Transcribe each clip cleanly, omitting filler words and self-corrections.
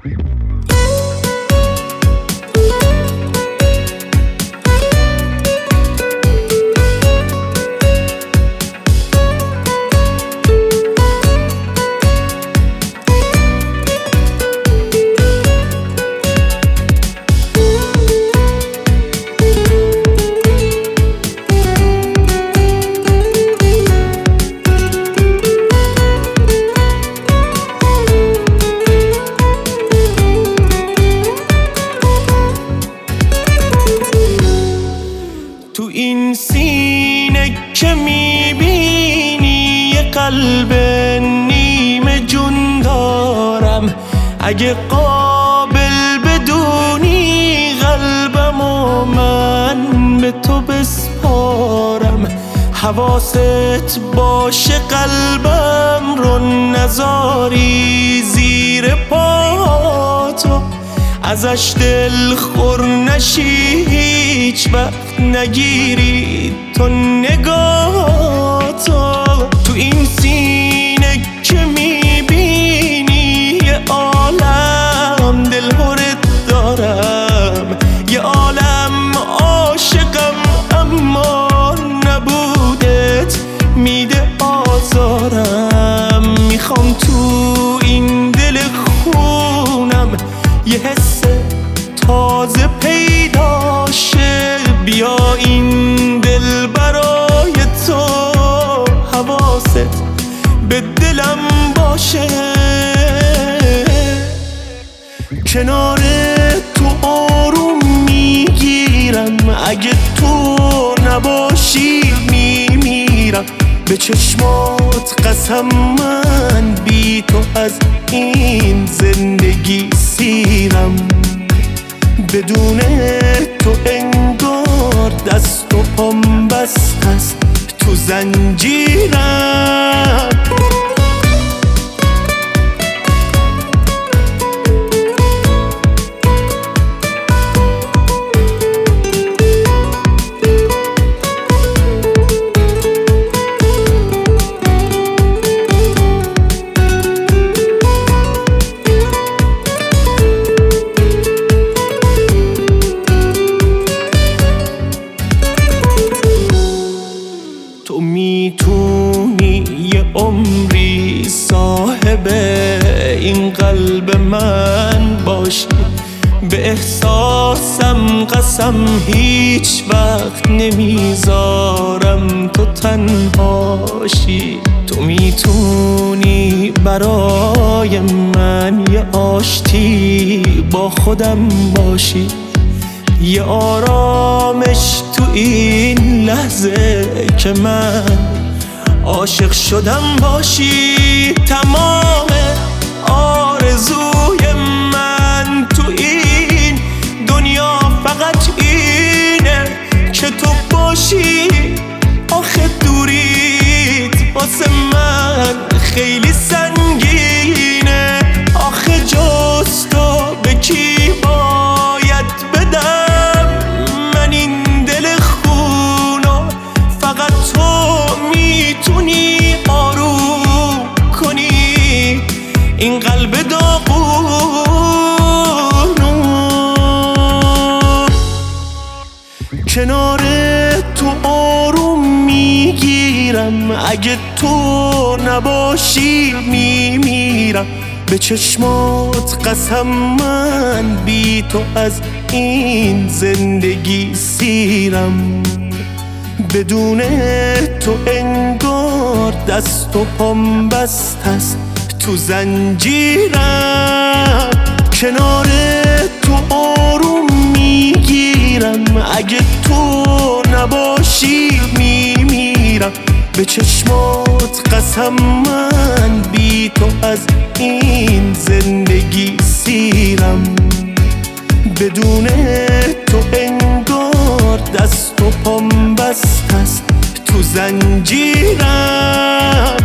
تو این سینه که میبینی یه قلب نیمه جون دارم، اگه قابل بدونی قلبمو من به تو بسپارم. حواست باشه قلبم رو نذاری زیر پاتو، ازش دل خور نشی هیچ وقت نگیری تو نگاهتو. تو این سینه که میبینی یه عالم دلهرت دارم، یه عالم عاشقم اما نبودت میده آزارم. میخوام تو این دل خونم یه حس تازه پیدا شه، بیا این دل برای تو حواست به دلم باشه. کنار تو آروم میگیرم، اگه تو نباشی میمیرم. به چشمات قسم من بی تو از این زندگی سیرم. بدون تو انگار دست و پام بسته است تو زنجیرم. تو میتونی یه عمری صاحب این قلب من باشی، به احساسم قسم هیچ وقت نمیذارم تو تنهاشی. تو میتونی برای من یه آشتی با خودم باشی، یه آرامش تو این لحظه که من عاشق شدم باشی. تمام آرزوی من تو این دنیا فقط اینه که تو باشی. آخه دوریت واسه من خیلی سنگینه، آخه جز تو به کی باید بدم من این دل خونو؟ فقط تو میتونی آروم کنی این قلب داغونو. کنار تو آروم میگیرم، اگه تو نباشی میمیرم. به چشمات قسم من بی تو از این زندگی سیرم. بدون تو انگار دست و پام بسته است تو زنجیرم. کنار تو آروم میگیرم، اگه تو نباشی میمیرم. به چشمات قسم من بی تو از این زندگی سیرم. بدون تو انگار دست و پام بسته است تو زنجیرم.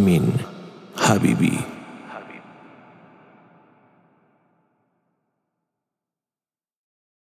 همین حبیبی.